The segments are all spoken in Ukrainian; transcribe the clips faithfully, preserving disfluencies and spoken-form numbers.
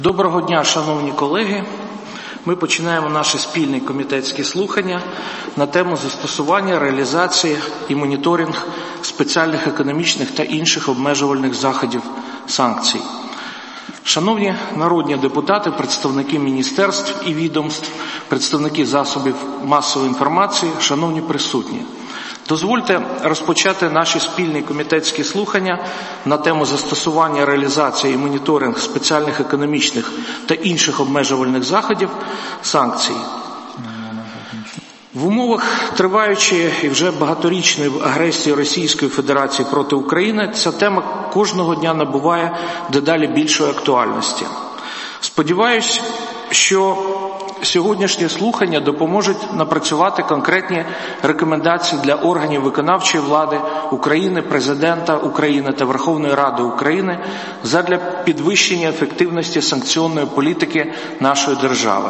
Доброго дня, шановні колеги. Ми починаємо наші спільні комітетські слухання на тему застосування, реалізації і моніторинг спеціальних економічних та інших обмежувальних заходів санкцій. Шановні народні депутати, представники міністерств і відомств, представники засобів масової інформації, шановні присутні. Дозвольте розпочати наші спільні комітетські слухання на тему застосування, реалізації і моніторинг спеціальних економічних та інших обмежувальних заходів санкцій. В умовах триваючої і вже багаторічної агресії Російської Федерації проти України ця тема кожного дня набуває дедалі більшої актуальності. Сподіваюсь, що сьогоднішні слухання допоможуть напрацювати конкретні рекомендації для органів виконавчої влади України, Президента України та Верховної Ради України задля підвищення ефективності санкційної політики нашої держави.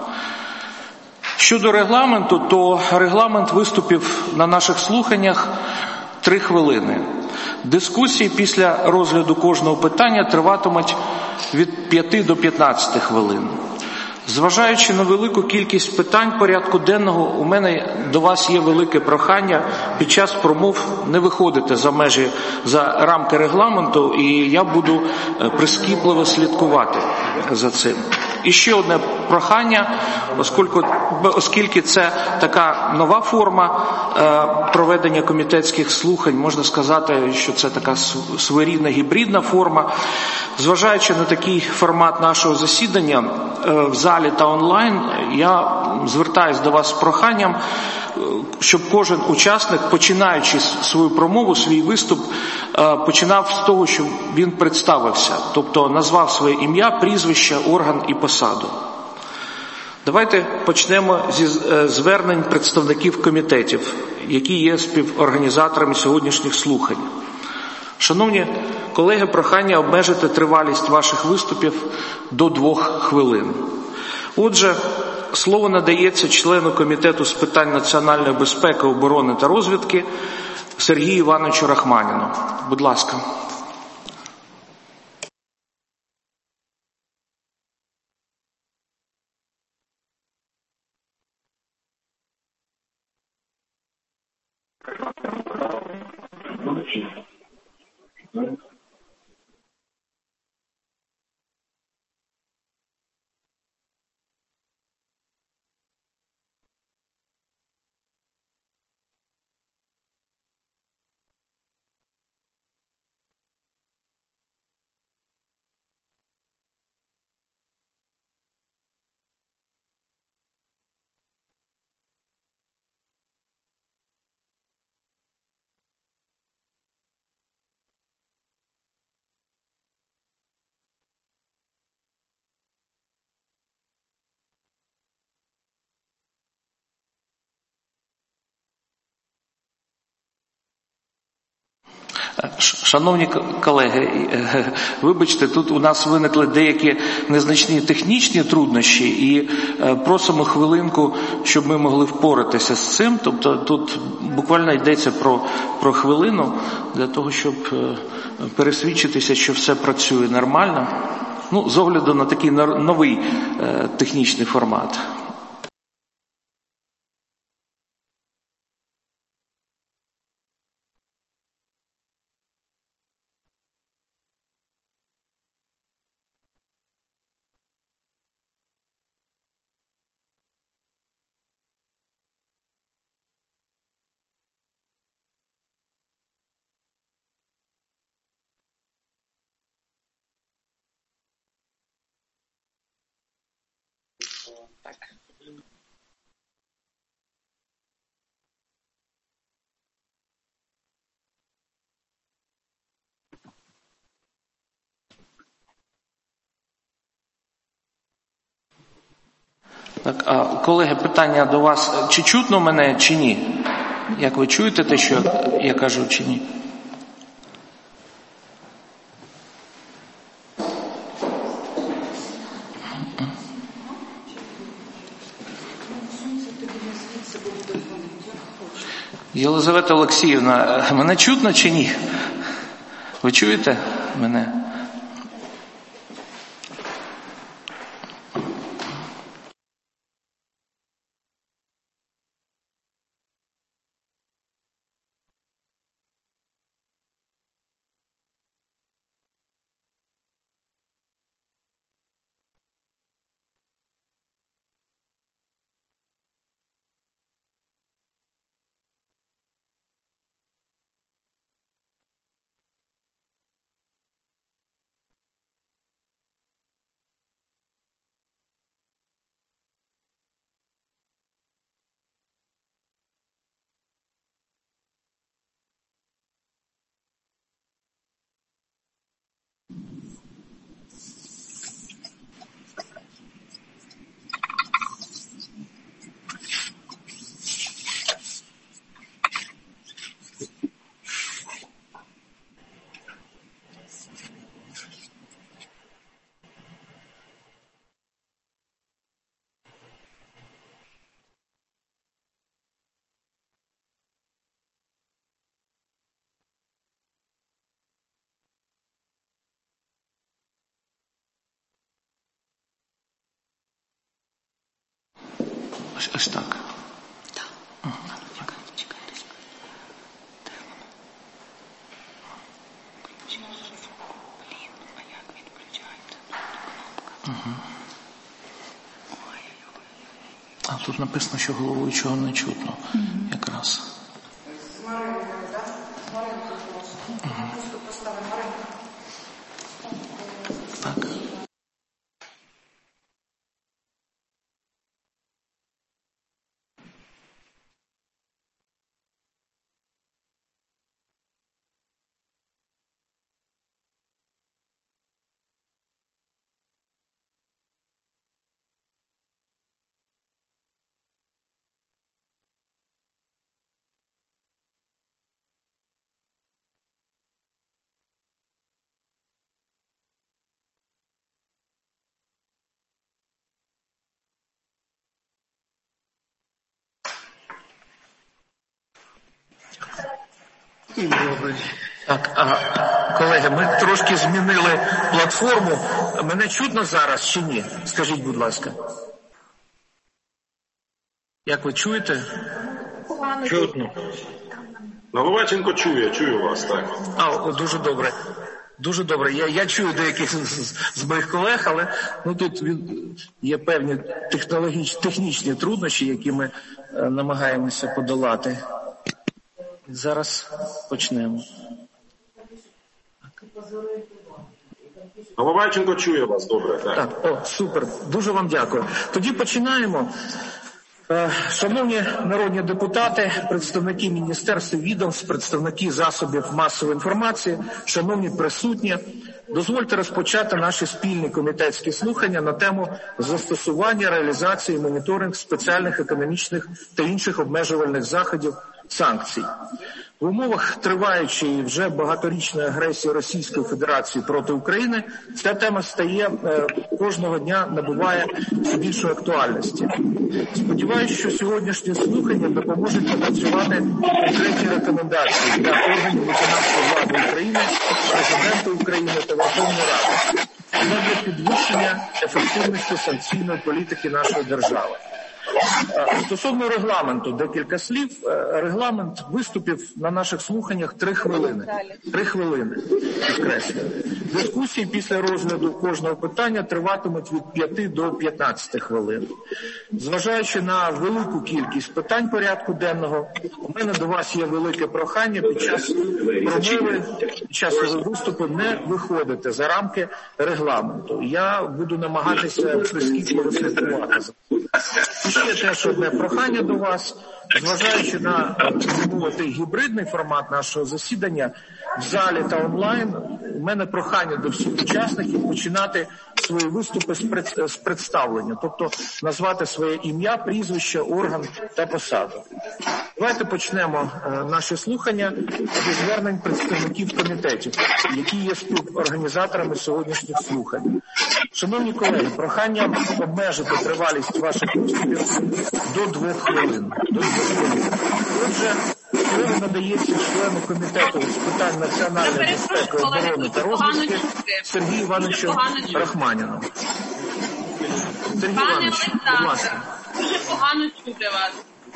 Щодо регламенту, то регламент виступів на наших слуханнях три хвилини. Дискусії після розгляду кожного питання триватимуть від п'яти до п'ятнадцяти хвилин. Зважаючи на велику кількість питань порядку денного, у мене до вас є велике прохання під час промов не виходити за межі, за рамки регламенту, і я буду прискіпливо слідкувати за цим. І ще одне прохання, оскільки, оскільки це така нова форма е, проведення комітетських слухань, можна сказати, що це така своєрідна гібридна форма. Зважаючи на такий формат нашого засідання е, в залі та онлайн, я звертаюся до вас з проханням, щоб кожен учасник, починаючи свою промову, свій виступ, починав з того, щоб він представився, тобто назвав своє ім'я, прізвище, орган і посаду. Давайте почнемо зі звернень представників комітетів, які є співорганізаторами сьогоднішніх слухань. Шановні колеги, прохання обмежити тривалість ваших виступів до двох хвилин. Отже, слово надається члену Комітету з питань національної безпеки, оборони та розвідки Сергію Івановичу Рахманіну. Будь ласка. Шановні колеги, вибачте, тут у нас виникли деякі незначні технічні труднощі і просимо хвилинку, щоб ми могли впоратися з цим. Тобто тут буквально йдеться про, про хвилину для того, щоб пересвідчитися, що все працює нормально. Ну, з огляду на такий новий технічний формат. Так. Так, а, колеги, питання до вас. Чи чутно мене, чи ні? Як ви чуєте те, що я кажу, чи ні? Єлизавета Олексіївна, мене чутно чи ні? Ви чуєте мене? Ось, ось так. А тут написано, що головуючого не чутно. Mm-hmm. Якраз. Так. Так, а, колеги, ми трошки змінили платформу. Мене чутно зараз чи ні? Скажіть, будь ласка. Як ви чуєте? Чутно. Головаченко чує, чую вас, так. А, дуже добре. Дуже добре. Я, я чую деяких з, з моїх колег, але ну, тут є певні технологічні, технічні труднощі, які ми е, намагаємося подолати. Зараз почнемо. Головаченко чує вас, добре, так. Так, о, супер. Дуже вам дякую. Тоді починаємо. Шановні народні депутати, представники міністерств, відомств, представники засобів масової інформації, шановні присутні, дозвольте розпочати наші спільні комітетські слухання на тему застосування, реалізації, моніторинг спеціальних економічних та інших обмежувальних заходів санкцій. В умовах триваючої вже багаторічної агресії Російської Федерації проти України ця тема стає е, кожного дня набуває все більшої актуальності. Сподіваюся, що сьогоднішні слухання допоможуть напрацювати конкретні рекомендації для органів виконавчої влади України, Президента України та Верховної Ради для підвищення ефективності санкційної політики нашої держави. Стосовно регламенту, декілька слів. Регламент виступів на наших слуханнях три хвилини. Три хвилини, підкреслюю. Дискусії після розгляду кожного питання триватимуть від п'яти до п'ятнадцяти хвилин. Зважаючи на велику кількість питань порядку денного, у мене до вас є велике прохання під час промови, під час виступу не виходити за рамки регламенту. Я буду намагатися прискіпливо слідкувати за І ще теж одне прохання до вас, зважаючи на, мовити, гібридний формат нашого засідання в залі та онлайн, у мене прохання до всіх учасників починати свої виступи з представлення, тобто назвати своє ім'я, прізвище, орган та посаду. Давайте почнемо наші слухання зі звернень представників комітетів, які є співорганізаторами сьогоднішніх слухань. Шановні колеги, прохання обмежити тривалість ваших виступів до двох хвилин. До двох хвилин. Отже, слово надається члену комітету з питань національної безпеки, оборони та розвідки Сергію Івановичу Рахманіну. Сергій Іванович, будь ласка. Дуже погано чути вас.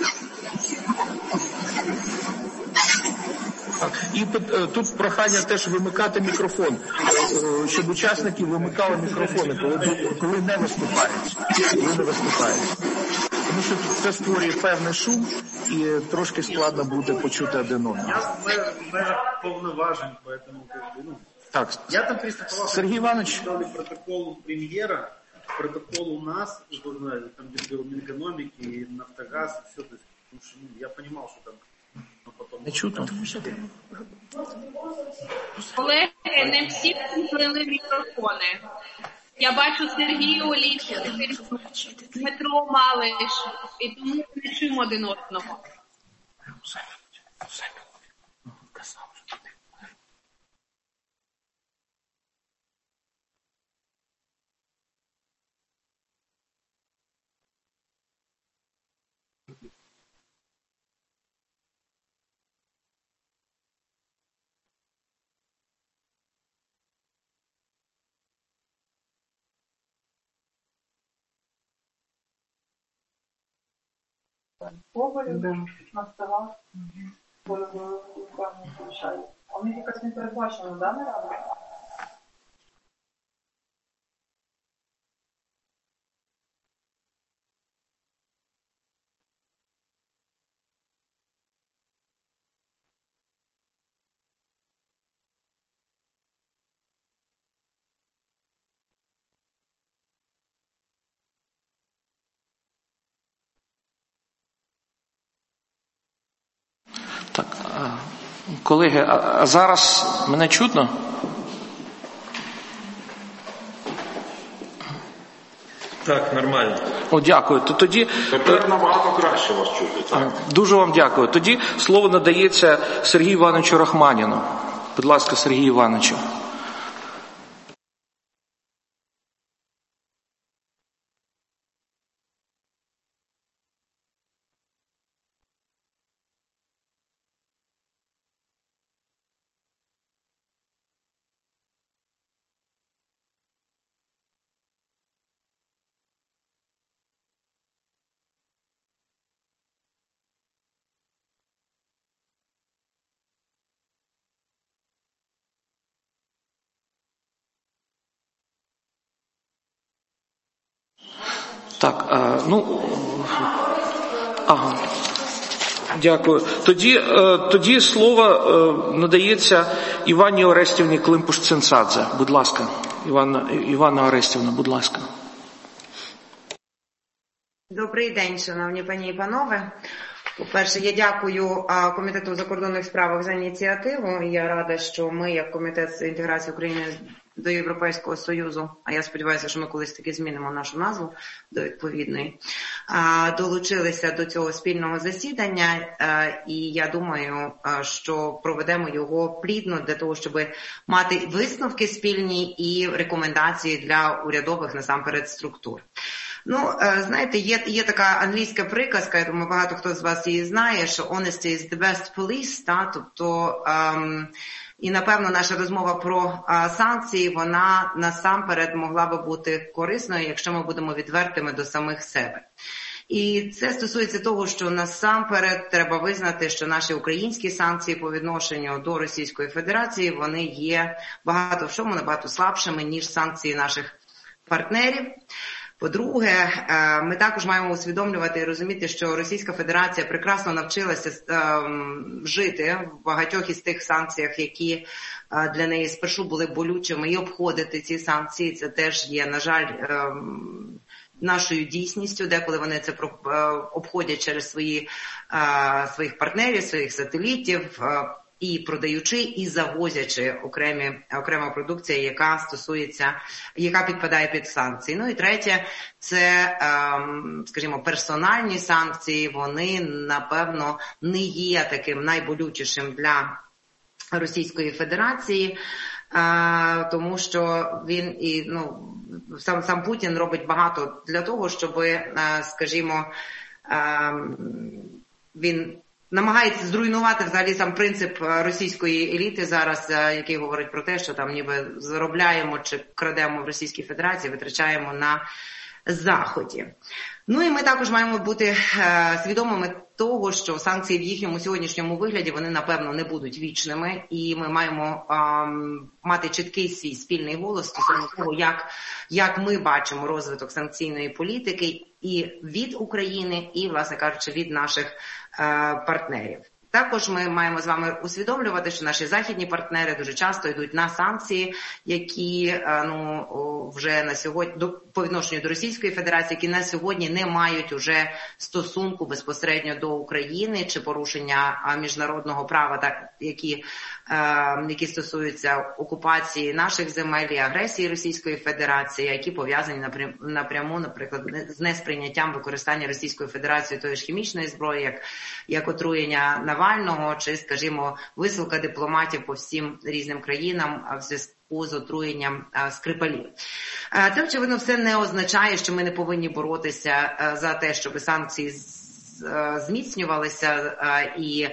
І тут прохання теж вимикати мікрофон, щоб учасники вимикали мікрофони, коли, коли не виступають. Коли не виступають. Тому що це створює певний шум і трошки складно буде почути один одного. Я в межах повноважень, поэтому ну, так. Я там приступал, Сергій Іванович. Протокол премьера, протокол у нас, там где был Минэкономики и Нафтогаз, и все, то есть, потому что ну, я понимал, что там но потом... Не чутно. Колеги, не всі включили мікрофони. Я бачу Сергію Олійник, Дмитро Малиш, і тому не чуємо один одного. Ковалів, да. Нафтогаз, угу. Руками залишають. А у них якась не передбачена, да, нарада? Так, колеги, а зараз мене чутно? Так, нормально. О, дякую. То тоді тепер набагато краще вас чути. Так? Дуже вам дякую. Тоді слово надається Сергію Івановичу Рахманіну. Будь ласка, Сергій Івановичу. Так, а, ну, ага, дякую. Тоді, тоді слово надається Івані Орестівні Климпуш-Цинцадзе. Будь ласка, Івана, Івана Орестівна, будь ласка. Добрий день, шановні пані і панове. По-перше, я дякую Комітету у закордонних справах за ініціативу. Я рада, що ми, як Комітет з інтеграції України до Європейського Союзу, а я сподіваюся, що ми колись таки змінимо нашу назву до відповідної, долучилися до цього спільного засідання, і я думаю, що проведемо його плідно для того, щоб мати висновки спільні і рекомендації для урядових, насамперед, структур. Ну, знаєте, є, є така англійська приказка, я думаю, багато хто з вас її знає, що honesty is the best police, та, тобто, ем, і, напевно, наша розмова про а, санкції, вона насамперед могла би бути корисною, якщо ми будемо відвертими до самих себе. І це стосується того, що насамперед треба визнати, що наші українські санкції по відношенню до Російської Федерації, вони є багато в чому набагато слабшими, ніж санкції наших партнерів. По-друге, ми також маємо усвідомлювати і розуміти, що Російська Федерація прекрасно навчилася жити в багатьох із тих санкціях, які для неї спершу були болючими, і обходити ці санкції. Це теж є, на жаль, нашою дійсністю, деколи вони це обходять через свої, своїх партнерів, своїх сателітів, і продаючи, і завозячи окремі, окрема продукція, яка стосується, яка підпадає під санкції. Ну і третє, це, скажімо, персональні санкції, вони, напевно, не є таким найболючішим для Російської Федерації, тому що він і, ну, сам, сам Путін робить багато для того, щоб, скажімо, він намагається зруйнувати взагалі сам принцип російської еліти зараз, який говорить про те, що там ніби заробляємо чи крадемо в Російській Федерації, витрачаємо на Заході. Ну і ми також маємо бути е, свідомими того, що санкції в їхньому сьогоднішньому вигляді, вони, напевно, не будуть вічними, і ми маємо е, мати чіткий свій спільний голос стосовно того, як, як ми бачимо розвиток санкційної політики і від України, і, власне кажучи, від наших е, партнерів. Також ми маємо з вами усвідомлювати, що наші західні партнери дуже часто йдуть на санкції, які, ну, вже на сьогодні, до, по відношенню до Російської Федерації, які на сьогодні не мають уже стосунку безпосередньо до України чи порушення міжнародного права, так, які, які стосуються окупації наших земель і агресії Російської Федерації, які пов'язані напряму, наприклад, з несприйняттям використання Російською Федерацією тої ж хімічної зброї, як, як отруєння Навального, чи, скажімо, висилка дипломатів по всім різним країнам в зв'язку з отруєнням Скрипалів. Це, очевидно, все не означає, що ми не повинні боротися за те, щоб санкції зміцнювалися і,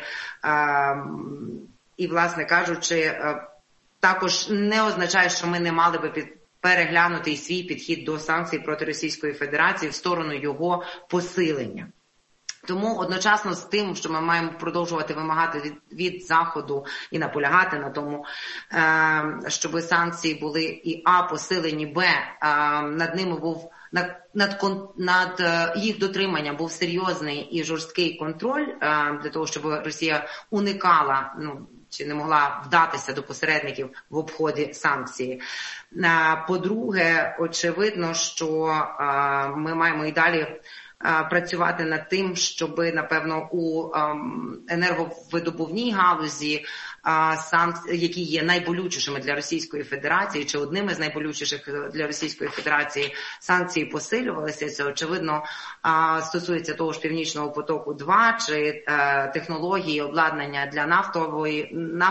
і, власне кажучи, також не означає, що ми не мали би під переглянути і свій підхід до санкцій проти Російської Федерації в сторону його посилення. Тому одночасно з тим, що ми маємо продовжувати вимагати від, від Заходу і наполягати на тому, е, щоб санкції були і а, посилені, б, е, над ними був, над, над, над їх дотриманням був серйозний і жорсткий контроль, е, для того, щоб Росія уникала, ну, чи не могла вдатися до посередників в обході санкцій. По-друге, очевидно, що ми маємо і далі працювати над тим, щоб, напевно, у енерговидобувній галузі, які є найболючішими для Російської Федерації, чи одними з найболючіших для Російської Федерації, санкції посилювалися. Це, очевидно, стосується того ж Північного потоку два, чи технології, обладнання для нафтової,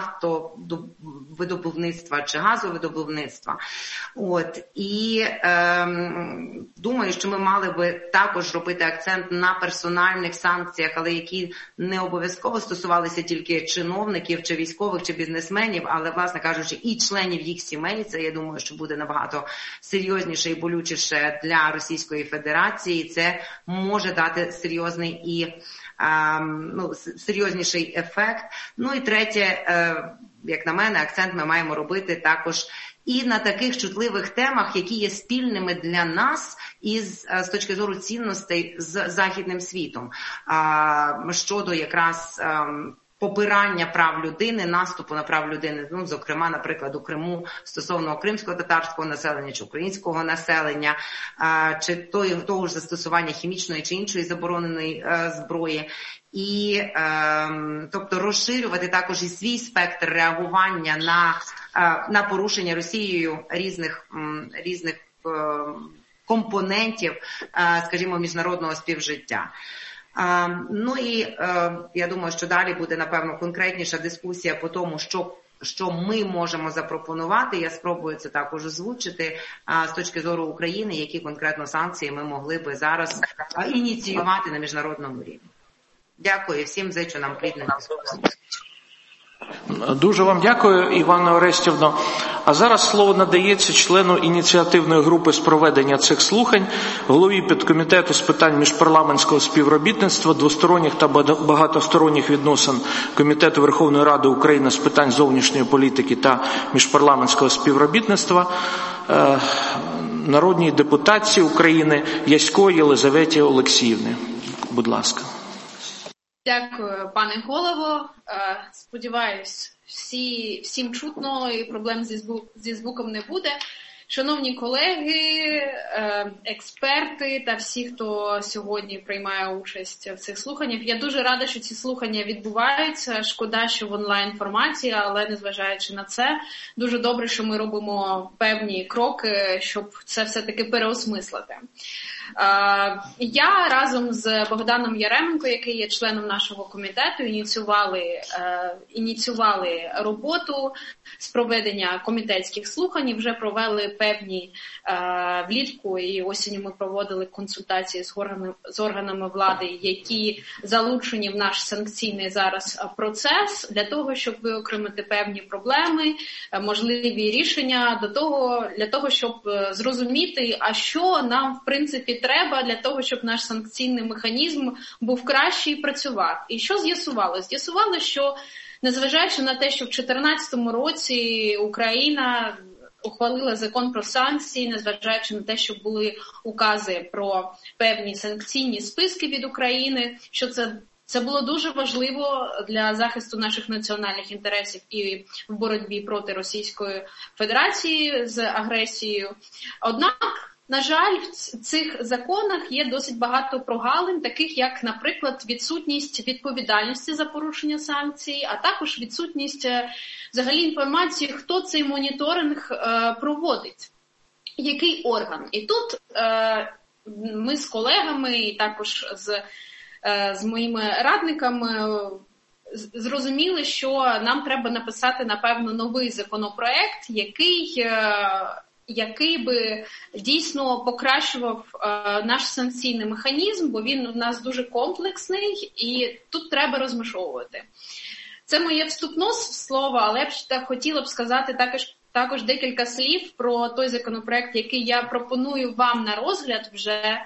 нафтовидобувництва чи газовидобувництва. От. І ем, думаю, що ми мали би також робити акцент на персональних санкціях, але які не обов'язково стосувалися тільки чиновників чи військових, чи бізнесменів, але, власне кажучи, і членів їх сімей. Це, я думаю, що буде набагато серйозніше і болючіше для Російської Федерації. Це може дати серйозний і ем, ну, серйозніший ефект. Ну і третє, е, як на мене, акцент ми маємо робити також і на таких чутливих темах, які є спільними для нас із з точки зору цінностей з західним світом, щодо якраз попирання прав людини, наступу на прав людини, ну, зокрема, наприклад, у Криму стосовно кримського татарського населення чи українського населення, чи того, того ж застосування хімічної чи іншої забороненої зброї. І, е, тобто, розширювати також і свій спектр реагування на, е, на порушення Росією різних, м, різних е, компонентів, е, скажімо, міжнародного співжиття. Е, ну і е, я думаю, що далі буде, напевно, конкретніша дискусія по тому, що що ми можемо запропонувати. Я спробую це також озвучити а, з точки зору України, які конкретно санкції ми могли би зараз а, ініціювати на міжнародному рівні. Дякую всім, зичу нам плідних дискусій. Дуже вам дякую, Іванна Орестівна. А зараз слово надається члену ініціативної групи з проведення цих слухань, голові підкомітету з питань міжпарламентського співробітництва, двосторонніх та багатосторонніх відносин Комітету Верховної Ради України з питань зовнішньої політики та міжпарламентського співробітництва, народній депутатці України Ясько Єлизаветі Олексіївні. Будь ласка. Дякую, пане голово. Сподіваюсь, всі, всім чутно і проблем зі, звук, зі звуком не буде. Шановні колеги, експерти та всі, хто сьогодні приймає участь в цих слуханнях, я дуже рада, що ці слухання відбуваються. Шкода, що в онлайн-форматі, але незважаючи на це, дуже добре, що ми робимо певні кроки, щоб це все-таки переосмислити. Я разом з Богданом Яременко, який є членом нашого комітету, ініціювали, ініціювали роботу з проведення комітетських слухань і вже провели певні влітку і осінню ми проводили консультації з органами, з органами влади, які залучені в наш санкційний зараз процес для того, щоб виокремити певні проблеми, можливі рішення до того, для того, щоб зрозуміти, а що нам в принципі треба для того, щоб наш санкційний механізм був кращий і працював. І що з'ясувало? З'ясувало, що незважаючи на те, що в дві тисячі чотирнадцятому році Україна ухвалила закон про санкції, незважаючи на те, що були укази про певні санкційні списки від України, що це Це було дуже важливо для захисту наших національних інтересів і в боротьбі проти Російської Федерації з агресією. Однак, на жаль, в цих законах є досить багато прогалин, таких як, наприклад, відсутність відповідальності за порушення санкцій, а також відсутність взагалі інформації, хто цей моніторинг е, проводить, який орган. І тут е, ми з колегами і також з з моїми радниками зрозуміли, що нам треба написати, напевно, новий законопроект, який, який би дійсно покращував наш санкційний механізм, бо він у нас дуже комплексний і тут треба розмежовувати. Це моє вступне слово, але я б хотіла б сказати також, також декілька слів про той законопроект, який я пропоную вам на розгляд вже.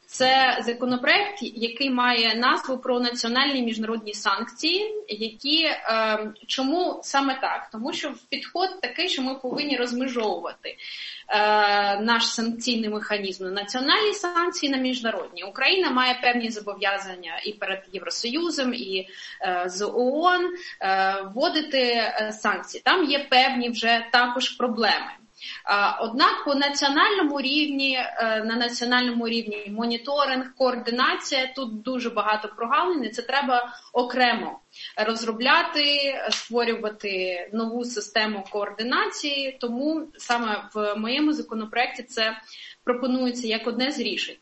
Це законопроект, який має назву про національні міжнародні санкції, які, е, чому саме так? Тому що підход такий, що ми повинні розмежовувати е, наш санкційний механізм на національні санкції, на міжнародні. Україна має певні зобов'язання і перед Євросоюзом, і е, з ООН е, вводити е, санкції. Там є певні вже також проблеми. Однак по національному рівні, на національному рівні моніторинг, координація, тут дуже багато прогалин, і це треба окремо розробляти, створювати нову систему координації, тому саме в моєму законопроекті це пропонується як одне з рішень.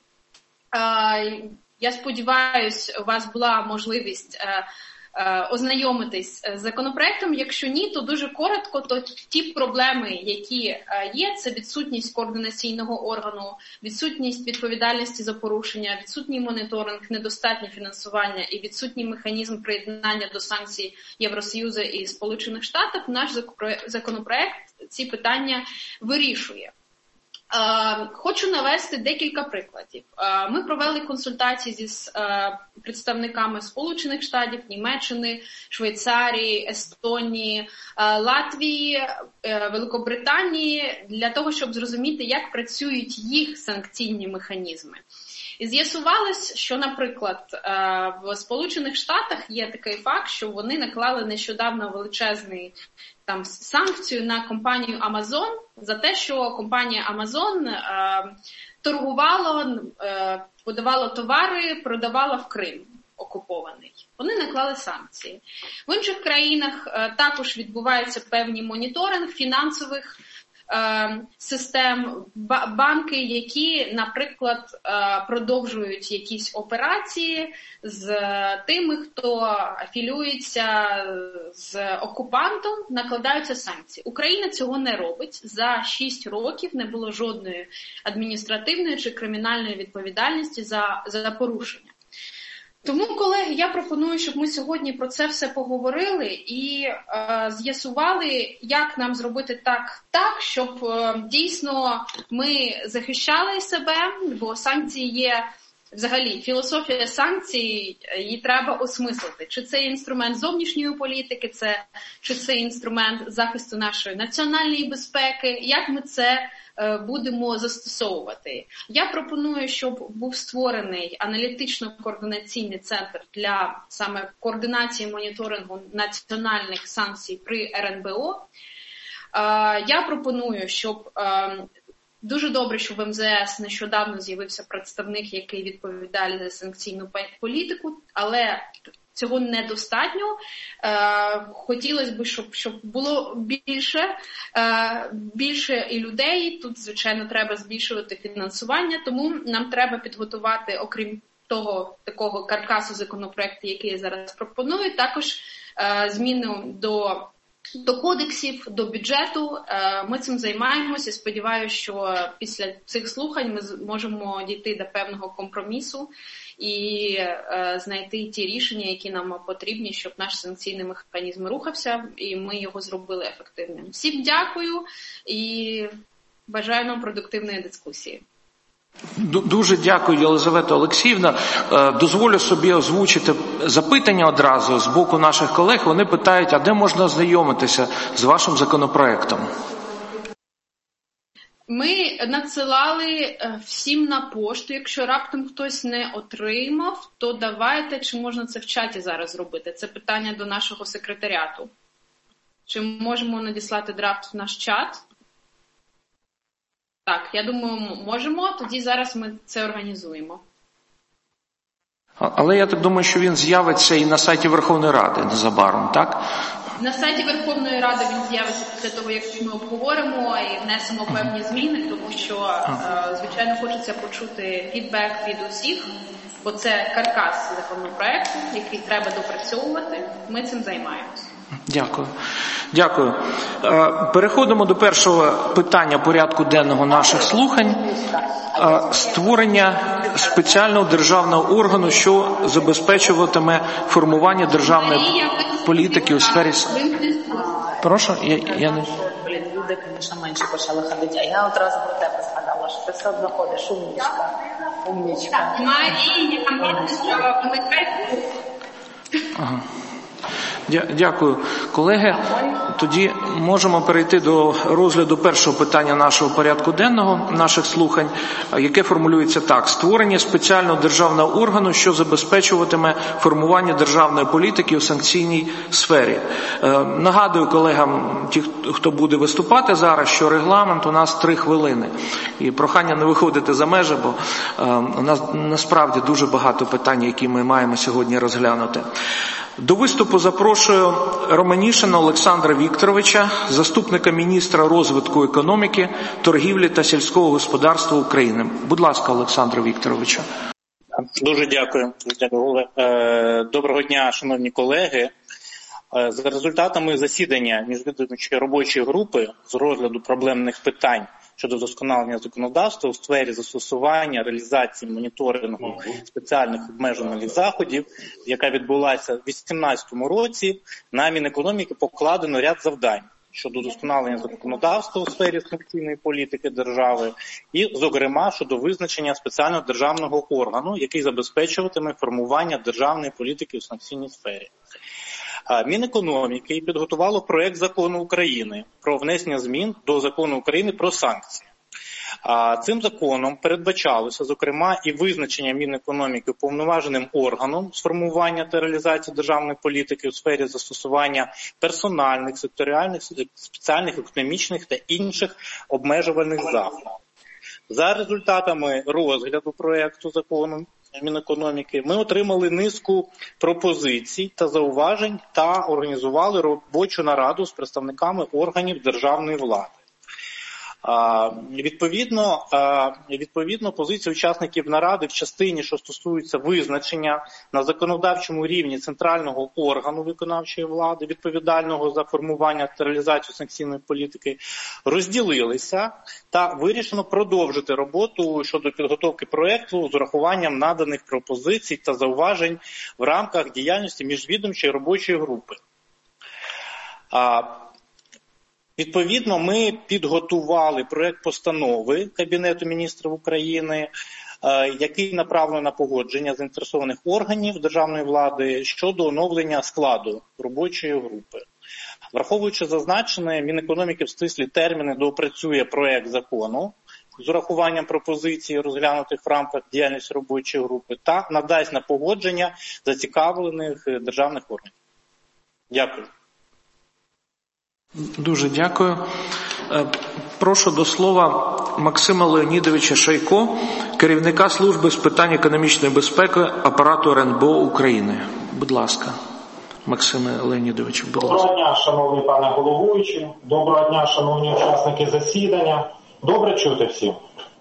Я сподіваюся, у вас була можливість ознайомитись з законопроектом. Якщо ні, то дуже коротко, то ті проблеми, які є, це відсутність координаційного органу, відсутність відповідальності за порушення, відсутній моніторинг, недостатнє фінансування і відсутній механізм приєднання до санкцій Євросоюзу і Сполучених Штатів. Наш законопроект ці питання вирішує. Хочу навести декілька прикладів. Ми провели консультації зі представниками Сполучених Штатів, Німеччини, Швейцарії, Естонії, Латвії, Великобританії для того, щоб зрозуміти, як працюють їх санкційні механізми. І з'ясувалось, що, наприклад, в Сполучених Штатах є такий факт, що вони наклали нещодавно величезний там санкцію на компанію Amazon за те, що компанія Amazon е, торгувала, е, подавала товари, продавала в Крим окупований. Вони наклали санкції. В інших країнах е, також відбувається певний моніторинг фінансових систем, банки, які, наприклад, продовжують якісь операції з тими, хто афілюється з окупантом, накладаються санкції. Україна цього не робить. За шість років не було жодної адміністративної чи кримінальної відповідальності за, за порушення. Тому, колеги, я пропоную, щоб ми сьогодні про це все поговорили і е, з'ясували, як нам зробити так, так, щоб е, дійсно ми захищали себе, бо санкції є, взагалі, філософія санкцій, її треба осмислити. Чи це інструмент зовнішньої політики, це, чи це інструмент захисту нашої національної безпеки, як ми це будемо застосовувати. Я пропоную, щоб був створений аналітично-координаційний центр для саме координації моніторингу національних санкцій при ер ен бе о. Я пропоную, щоб дуже добре, що в ем зе ес нещодавно з'явився представник, який відповідає за санкційну політику, але цього недостатньо. Е, хотілося б, щоб, щоб було більше, е, більше і людей. Тут, звичайно, треба збільшувати фінансування, тому нам треба підготувати, окрім того такого каркасу законопроекту, який я зараз пропоную, також е, зміну до до кодексів, до бюджету. Ми цим займаємося. Сподіваюся, що після цих слухань ми зможемо дійти до певного компромісу і е, знайти ті рішення, які нам потрібні, щоб наш санкційний механізм рухався, і ми його зробили ефективним. Всім дякую і бажаю нам продуктивної дискусії. Дуже дякую, Єлизавета Олексіївна. Дозволю собі озвучити запитання одразу з боку наших колег. Вони питають, а де можна ознайомитися з вашим законопроектом? Ми надсилали всім на пошту. Якщо раптом хтось не отримав, то давайте, чи можна це в чаті зараз зробити? Це питання до нашого секретаріату. Чи можемо надіслати драфт в наш чат? Так, я думаю, можемо. Тоді зараз ми це організуємо. Але я так думаю, що він з'явиться і на сайті Верховної Ради незабаром, так? На сайті Верховної Ради він з'явиться після того, як ми обговоримо і внесемо певні зміни, тому що, звичайно, хочеться почути фідбек від усіх, бо це каркас законопроекту, який треба допрацьовувати. Ми цим займаємося. Дякую. Дякую. Переходимо до першого питання порядку денного наших слухань. Створення спеціального державного органу, що забезпечуватиме формування державної політики у сфері... Прошу? Я, я не... Люди, звісно, менше почали ходити, а я одразу про тебе згадала. Саш, ти все одно ходиш, умнічка. Умнічка. Марія, вимикай. Ага. Дякую, колеги. Тоді можемо перейти до розгляду першого питання нашого порядку денного, наших слухань, яке формулюється так. Створення спеціального державного органу, що забезпечуватиме формування державної політики у санкційній сфері. Нагадую колегам, ті, хто буде виступати зараз, що регламент у нас три хвилини. І прохання не виходити за межі, бо у нас насправді дуже багато питань, які ми маємо сьогодні розглянути. До виступу запрошую Романішина Олександра Вікторовича, заступника міністра розвитку економіки, торгівлі та сільського господарства України. Будь ласка, Олександра Вікторовича. Дуже дякую. Дякую. Доброго дня, шановні колеги. За результатами засідання міжвідомчої робочої групи з розгляду проблемних питань щодо вдосконалення законодавства у сфері застосування, реалізації, моніторингу спеціальних обмежувальних заходів, яка відбулася у дві тисячі вісімнадцятому році, на Мінекономіки покладено ряд завдань щодо вдосконалення законодавства у сфері санкційної політики держави і, зокрема, щодо визначення спеціального державного органу, який забезпечуватиме формування державної політики у санкційній сфері. Мінекономіки підготувало проект закону України про внесення змін до закону України про санкції. Цим законом передбачалося, зокрема, і визначення Мінекономіки уповноваженим органом з формування та реалізації державної політики у сфері застосування персональних, секторіальних, спеціальних економічних та інших обмежувальних заходів. За результатами розгляду проекту закону Мінекономіки ми отримали низку пропозицій та зауважень та організували робочу нараду з представниками органів державної влади. Відповідно, відповідно, позиція учасників наради в частині, що стосується визначення на законодавчому рівні центрального органу виконавчої влади, відповідального за формування та реалізацію санкційної політики, розділилися та вирішено продовжити роботу щодо підготовки проекту з урахуванням наданих пропозицій та зауважень в рамках діяльності міжвідомчої робочої групи. Відповідно, ми підготували проект постанови Кабінету міністрів України, який направлено на погодження заінтересованих органів державної влади щодо оновлення складу робочої групи. Враховуючи зазначене, Мінекономіки в стислі терміни доопрацює проект закону з урахуванням пропозицій, розглянутих в рамках діяльності робочої групи, та надасть на погодження зацікавлених державних органів. Дякую. Дуже дякую. Прошу до слова Максима Леонідовича Шайко, керівника служби з питань економічної безпеки апарату РНБО України. Будь ласка, Максиме Леонідовичу, будь ласка. Доброго дня, шановний пане головуючий. Доброго дня, шановні учасники засідання. Добре чути всім?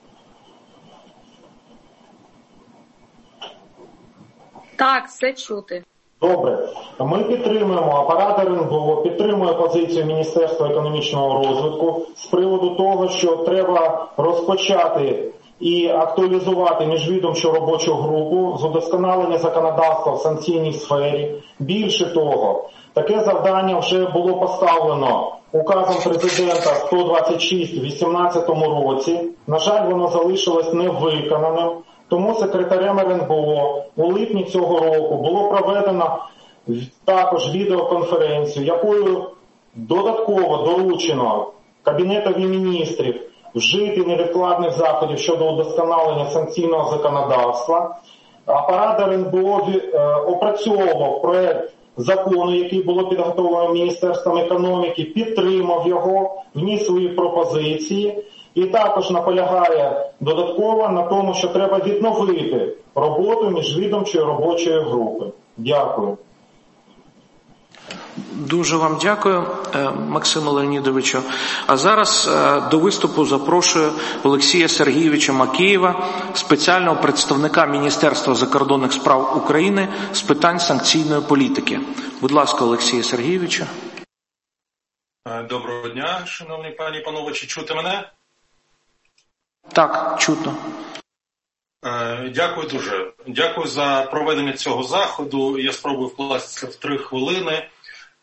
Так, все чути. Добре. Ми підтримуємо, апарат РНБО підтримує позицію Міністерства економічного розвитку з приводу того, що треба розпочати і актуалізувати міжвідомчу робочу групу з удосконалення законодавства в санкційній сфері. Більше того, таке завдання вже було поставлено указом президента сто двадцять шість у дві тисячі вісімнадцятому році. На жаль, воно залишилось невиконаним. Тому секретарем РНБО у липні цього року було проведено також відеоконференцію, якою додатково доручено Кабінетові міністрів вжити невідкладних заходів щодо удосконалення санкційного законодавства. Апарат РНБО опрацьовував проект закону, який було підготовлено Міністерством економіки, підтримав його, вніс свої пропозиції. І також наполягає додатково на тому, що треба відновити роботу міжвідомчої робочої групи. Дякую. Дуже вам дякую, Максиму Леонідовичу. А зараз до виступу запрошую Олексія Сергійовича Макеєва, спеціального представника Міністерства закордонних справ України з питань санкційної політики. Будь ласка, Олексія Сергійовича. Доброго дня, шановні пані і панове. Чи чути мене? Так, чутно. Дякую дуже. Дякую за проведення цього заходу. Я спробую вкластися в три хвилини.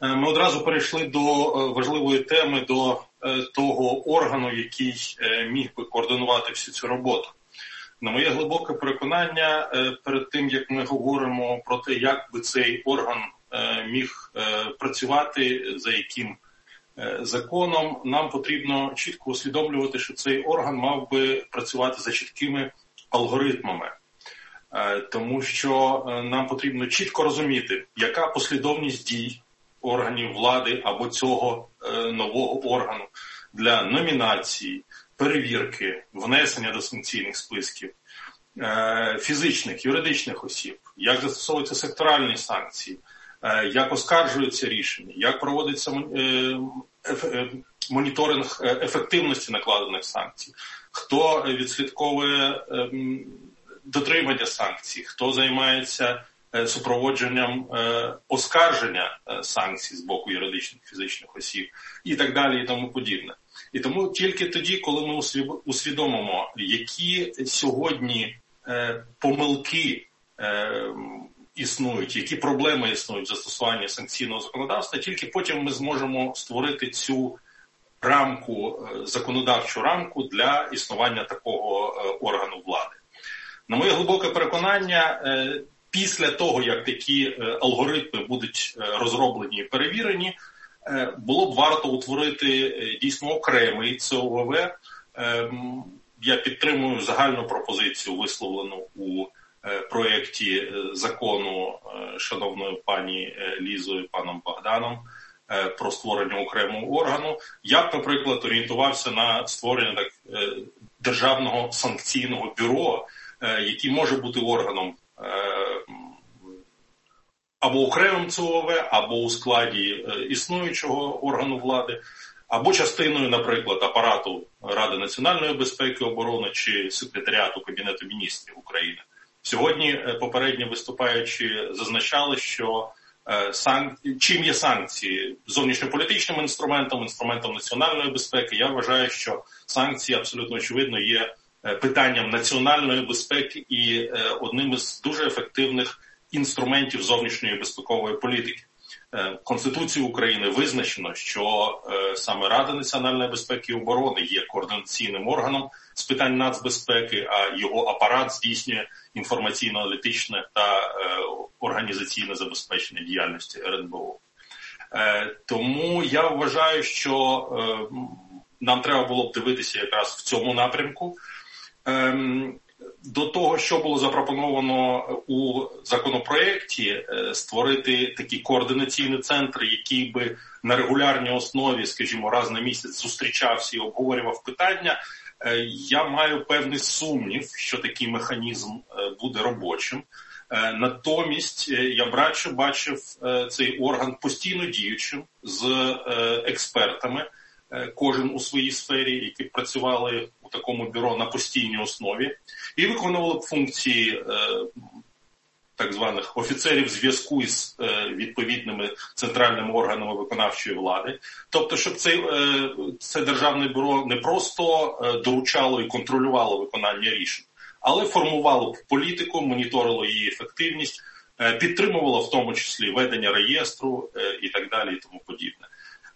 Ми одразу перейшли до важливої теми, до того органу, який міг би координувати всю цю роботу. На моє глибоке переконання, перед тим, як ми говоримо про те, як би цей орган міг працювати, за яким законом, нам потрібно чітко усвідомлювати, що цей орган мав би працювати за чіткими алгоритмами. Тому що нам потрібно чітко розуміти, яка послідовність дій органів влади або цього нового органу для номінації, перевірки, внесення до санкційних списків фізичних, юридичних осіб, як застосовуються секторальні санкції, як оскаржуються рішення, як проводиться моніторинг ефективності накладених санкцій, хто відслідковує дотримання санкцій, хто займається супроводженням оскарження санкцій з боку юридичних фізичних осіб і так далі і тому подібне. І тому тільки тоді, коли ми усвідомимо, які сьогодні помилки існують, які проблеми існують в застосуванні санкційного законодавства, тільки потім ми зможемо створити цю рамку, законодавчу рамку для існування такого органу влади. На моє глибоке переконання, після того, як такі алгоритми будуть розроблені і перевірені, було б варто утворити дійсно окремий Це О В В. Я підтримую загальну пропозицію, висловлену у проєкті закону шановною пані Лізою і паном Богданом про створення окремого органу. Я б, наприклад, орієнтувався на створення так, державного санкційного бюро, який може бути органом або окремим Це О В В, або у складі існуючого органу влади, або частиною, наприклад, апарату Ради національної безпеки і оборони чи секретаріату Кабінету міністрів України. Сьогодні попередні виступаючі зазначали, що санк... чим є санкції? Зовнішньополітичним інструментом, інструментом національної безпеки. Я вважаю, що санкції абсолютно очевидно є питанням національної безпеки і одним із дуже ефективних інструментів зовнішньої безпекової політики. Конституцією України визначено, що саме Рада національної безпеки і оборони є координаційним органом з питань нацбезпеки, а його апарат здійснює інформаційно-аналітичне та організаційне забезпечення діяльності Ер Ен Бе О. Тому я вважаю, що нам треба було б дивитися якраз в цьому напрямку. До того, що було запропоновано у законопроєкті, створити такі координаційні центри, які би на регулярній основі, скажімо, раз на місяць зустрічався і обговорював питання, я маю певний сумнів, що такий механізм буде робочим. Натомість я б радше бачив цей орган постійно діючим з експертами, кожен у своїй сфері, які працювали у такому бюро на постійній основі, і виконували б функції е, так званих офіцерів зв'язку із е, відповідними центральними органами виконавчої влади. Тобто, щоб це, е, це державне бюро не просто е, доручало і контролювало виконання рішень, але формувало б політику, моніторило її ефективність, е, підтримувало в тому числі ведення реєстру е, і так далі і тому подібне.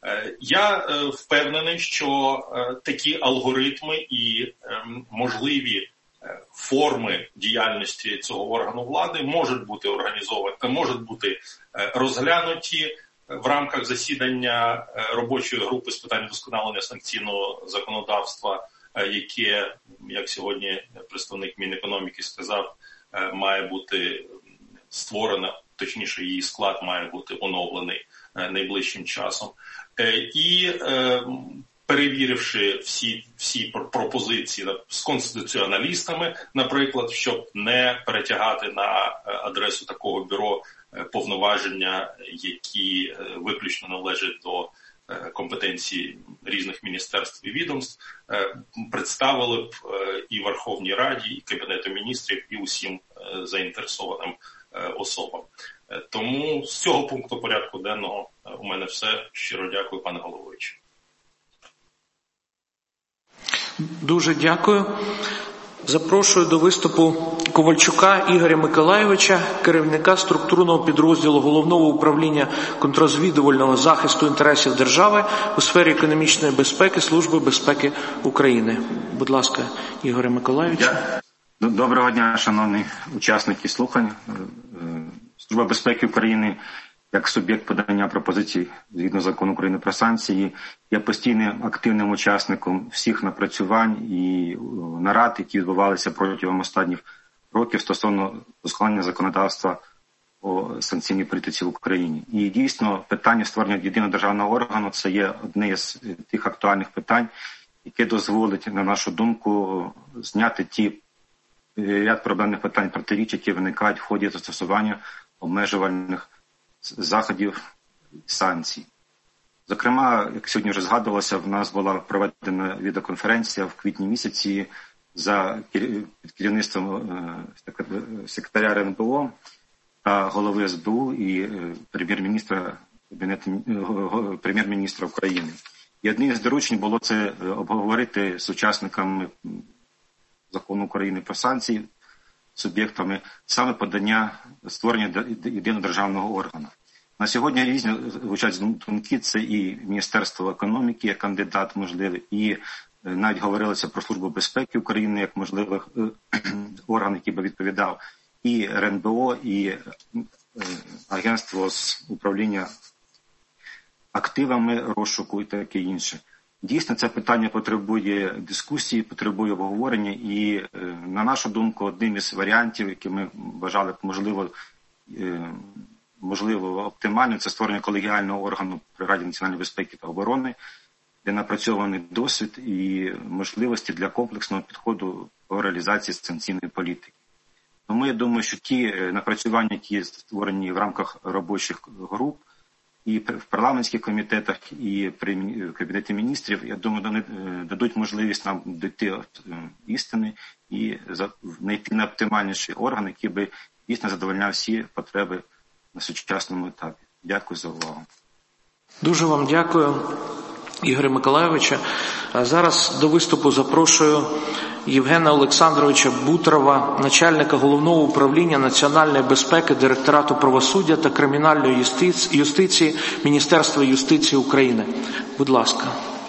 Я впевнений, що такі алгоритми і можливі форми діяльності цього органу влади можуть бути організовані, можуть бути розглянуті в рамках засідання робочої групи з питань вдосконалення санкційного законодавства, яке, як сьогодні представник Мінекономіки сказав, має бути створено, точніше її склад має бути оновлений найближчим часом. І е, перевіривши всі, всі пропозиції з конституціоналістами, наприклад, щоб не перетягати на адресу такого бюро повноваження, які виключно належать до компетенції різних міністерств і відомств, представили б і Верховній Раді, і Кабінету міністрів, і усім заінтересованим особам. Тому з цього пункту порядку денного у мене все. Щиро дякую, пане головуючий. Дуже дякую. Запрошую до виступу Ковальчука Ігоря Миколайовича, керівника структурного підрозділу Головного управління контррозвідувального захисту інтересів держави у сфері економічної безпеки Служби безпеки України. Будь ласка, Ігоре Миколайовичу. Доброго дня, шановні учасники слухань. Служба безпеки України як суб'єкт подання пропозицій згідно закону України про санкції є постійним активним учасником всіх напрацювань і нарад, які відбувалися протягом останніх років стосовно ускладнення законодавства по санкційній політиці в Україні. І дійсно питання створення єдиного державного органу – це є одне з тих актуальних питань, яке дозволить, на нашу думку, зняти ті ряд проблемних питань протиріч, які виникають в ході застосування обмежувальних заходів санкцій. Зокрема, як сьогодні вже згадувалося, в нас була проведена відеоконференція в квітні місяці за під керівництвом секретаря РНБО та голови ес бе у і прем'єр-міністра прем'єр-міністра України. І одним з доручень було це обговорити з учасниками закону України про санкції, суб'єктами саме подання створення єдиного державного органу. На сьогодні різні звучать думки, це і Міністерство економіки як кандидат можливий, і навіть говорилося про Службу безпеки України як можливий орган, який би відповідав, і ер ен бе о, і Агентство з управління активами, розшуку і таке інше. Дійсно, це питання потребує дискусії, потребує обговорення і, на нашу думку, одним із варіантів, які ми вважали можливо, можливо оптимальним, це створення колегіального органу при Раді національної безпеки та оборони, де напрацьований досвід і можливості для комплексного підходу по реалізації санкційної політики. Тому я думаю, що ті напрацювання, які створені в рамках робочих груп, і в парламентських комітетах, і при Кабінеті міністрів, я думаю, вони дадуть можливість нам дійти істини і знайти найоптимальніший орган, який би дійсно задовольняв всі потреби на сучасному етапі. Дякую за увагу. Дуже вам дякую, Ігоря Миколайовича. А зараз до виступу запрошую Євгена Олександровича Бутерова, начальника Головного управління національної безпеки, Директорату правосуддя та кримінальної юстиції Міністерства юстиції України. Будь ласка.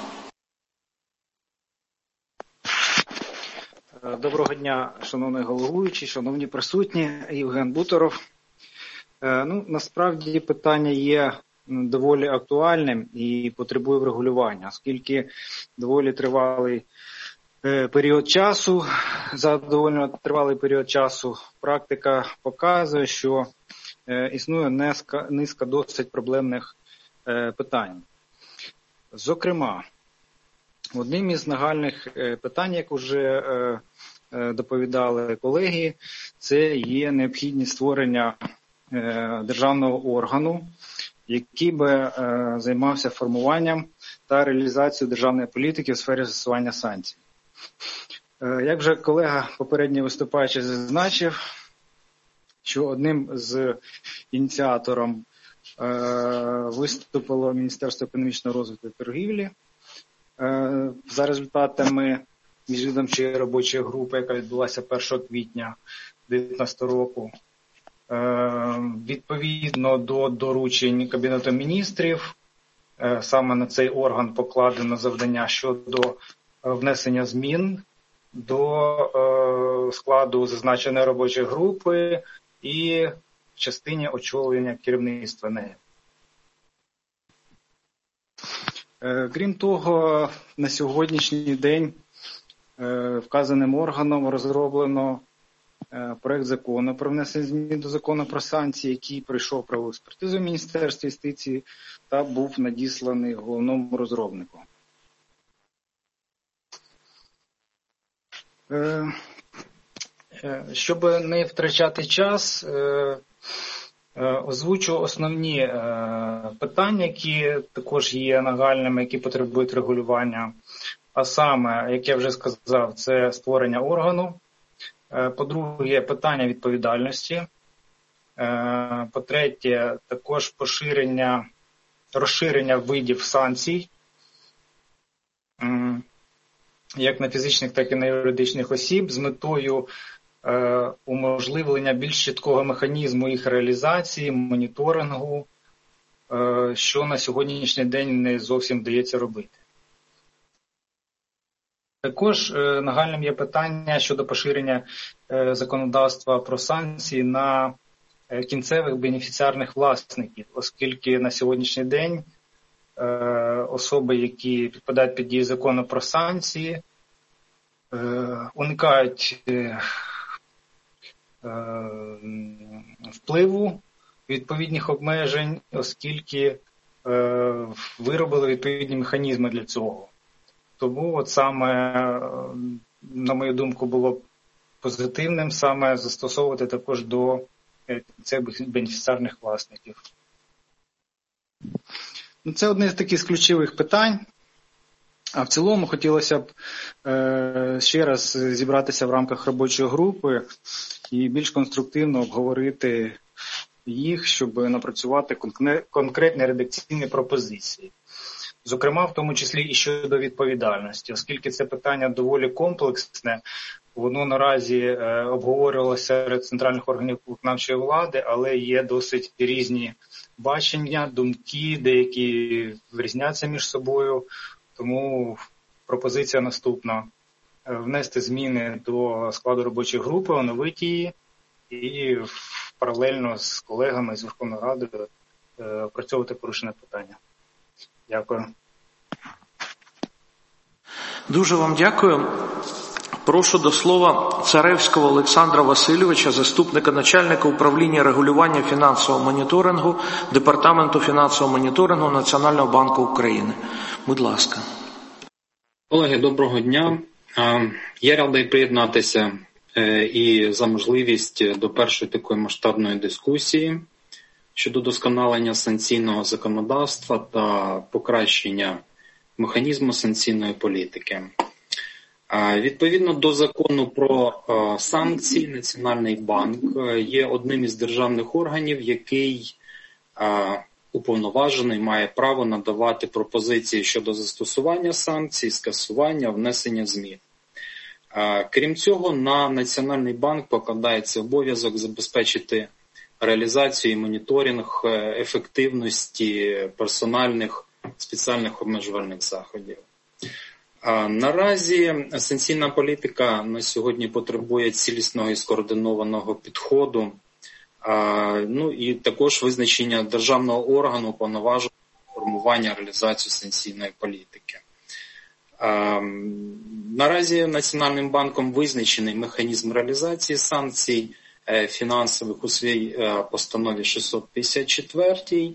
Доброго дня, шановний головуючий, шановні присутні, Євген Бутеров. Ну, насправді питання є доволі актуальним і потребує врегулювання, оскільки доволі тривалий період часу, за доволі тривалий період часу практика показує, що існує низка, низка досить проблемних питань. Зокрема, одним із нагальних питань, як вже доповідали колеги, це є необхідність створення державного органу, який би займався формуванням та реалізацією державної політики у сфері застосування санкцій. Як вже колега попередній виступаючий зазначив, що одним з ініціатором виступило Міністерство економічного розвитку і торгівлі. За результатами міжвідомчої робочої групи, яка відбулася першого квітня дві тисячі дев'ятнадцятого року, відповідно до доручень Кабінету міністрів, саме на цей орган покладено завдання щодо внесення змін до складу зазначеної робочої групи і в частині очолення керівництва нею. Крім того, на сьогоднішній день вказаним органом розроблено проект закону про внесення змін до закону про санкції, який пройшов правову експертизу в Міністерстві юстиції та був надісланий головному розробнику. Щоб не втрачати час, озвучу основні питання, які також є нагальними, які потребують регулювання. А саме, як я вже сказав, це створення органу. По-друге, питання відповідальності. По-третє, також поширення, розширення видів санкцій. як на фізичних, так і на юридичних осіб з метою е, уможливлення більш чіткого механізму їх реалізації, моніторингу, е, що на сьогоднішній день не зовсім вдається робити. Також е, нагальним є питання щодо поширення е, законодавства про санкції на е, кінцевих бенефіціарних власників, оскільки на сьогоднішній день е, особи, які підпадають під дію закону про санкції, е, уникають е, е, впливу відповідних обмежень, оскільки е, виробили відповідні механізми для цього. Тому от саме, на мою думку, було позитивним саме застосовувати також до цих бенефіціарних власників. Це одне з таких ключових питань. А в цілому хотілося б е, ще раз зібратися в рамках робочої групи і більш конструктивно обговорити їх, щоб напрацювати конкретні редакційні пропозиції. Зокрема, в тому числі і щодо відповідальності, оскільки це питання доволі комплексне, воно наразі е, обговорювалося серед центральних органів виконавчої влади, але є досить різні бачення, думки, деякі різняться між собою. Тому пропозиція наступна – внести зміни до складу робочої групи, оновити її і паралельно з колегами з Верховної Ради е, опрацьовувати порушене питання. Дякую. Дуже вам дякую. Прошу до слова Царевського Олександра Васильовича, заступника начальника управління регулювання фінансового моніторингу Департаменту фінансового моніторингу Національного банку України. Будь ласка. Колеги, доброго дня. Я радий приєднатися і за можливість до першої такої масштабної дискусії щодо досконалення санкційного законодавства та покращення механізму санкційної політики. Відповідно до закону про санкції, Національний банк є одним із державних органів, який уповноважений має право надавати пропозиції щодо застосування санкцій, скасування, внесення змін. Крім цього, на Національний банк покладається обов'язок забезпечити реалізацію і моніторинг ефективності персональних спеціальних обмежувальних заходів. Наразі санкційна політика на сьогодні потребує цілісного і скоординованого підходу, ну і також визначення державного органу уповноваженого формування реалізацію санкційної політики. Наразі Національним банком визначений механізм реалізації санкцій фінансових у своїй постанові шістсот п'ятдесят чотири,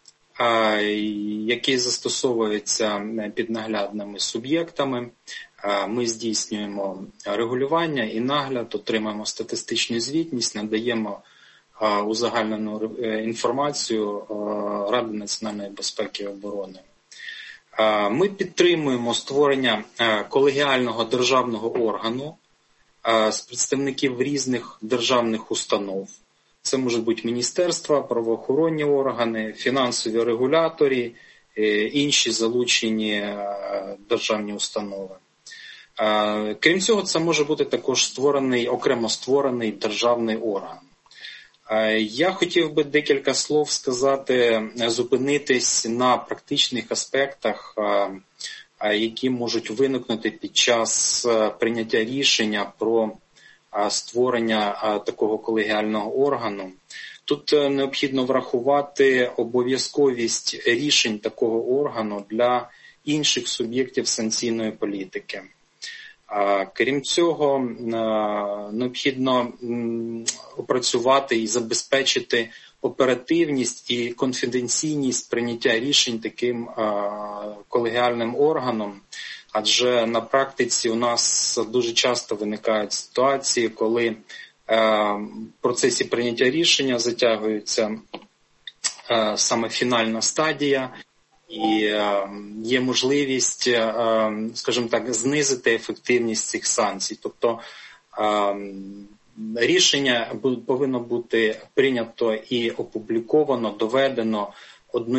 який застосовується під наглядними суб'єктами. Ми здійснюємо регулювання і нагляд, отримуємо статистичну звітність, надаємо узагальнену інформацію Ради національної безпеки і оборони. Ми підтримуємо створення колегіального державного органу з представників різних державних установ. Це можуть бути міністерства, правоохоронні органи, фінансові регулятори, інші залучені державні установи. Крім цього, це може бути також створений, окремо створений державний орган. Я хотів би декілька слов сказати, зупинитись на практичних аспектах, які можуть виникнути під час прийняття рішення про створення такого колегіального органу. Тут необхідно врахувати обов'язковість рішень такого органу для інших суб'єктів санкційної політики. Крім цього, необхідно опрацювати і забезпечити оперативність і конфіденційність прийняття рішень таким колегіальним органом, адже на практиці у нас дуже часто виникають ситуації, коли в процесі прийняття рішення затягується саме фінальна стадія, і є можливість, скажімо так, знизити ефективність цих санкцій. Тобто рішення повинно бути прийнято і опубліковано, доведено